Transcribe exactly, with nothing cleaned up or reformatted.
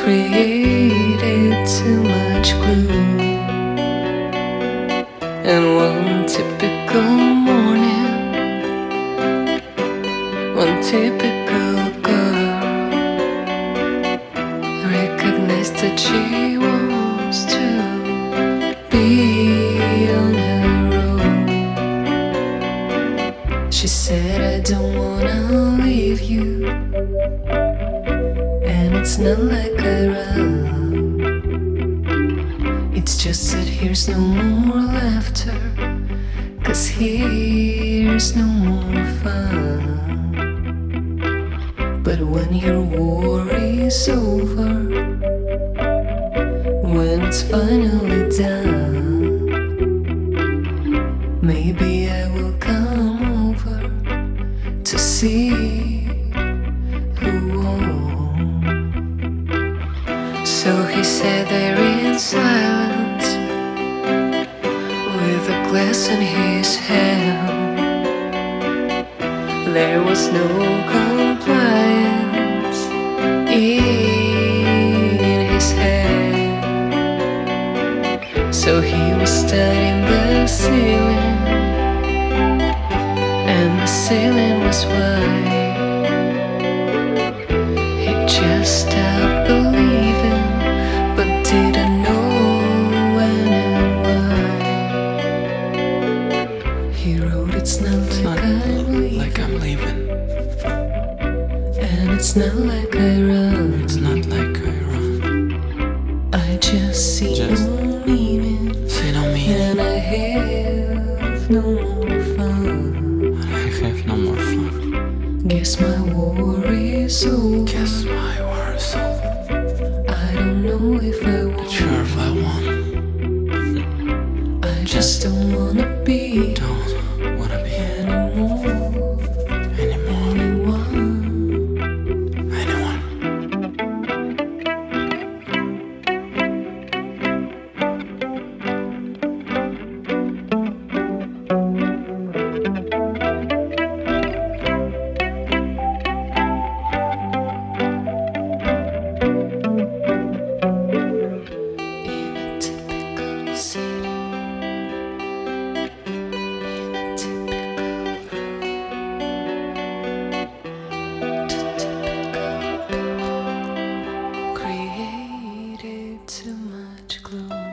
created too much glue. And one typical morning, one typical girl recognized that she wants to be on her own. She said, I don't wanna leave you, and it's not like I run. It's just that here's no more laughter, 'cause here's no more fun. But when your war is over, when it's finally done, maybe I will come over to see who won. So he sat there in silence, with a glass in his hand. There was no compliance in his head. So he was studying the ceiling, and the ceiling was white. He just stopped believing, but didn't know when and why. He wrote, it's not It's like, not I'm, leaving, like I'm leaving. And it's not like I run. It's not like I run. I just see Just no meaning, see no meaning. and I have no more fun. I have no more fun. Guess my war is over. Guess my war is over. I don't know if I Not will. sure if I won. I just don't wanna be Don't wanna be anymore. anymore. Anyone. Anyone. In a typical city, in a typical room, two typical people created too much gloom.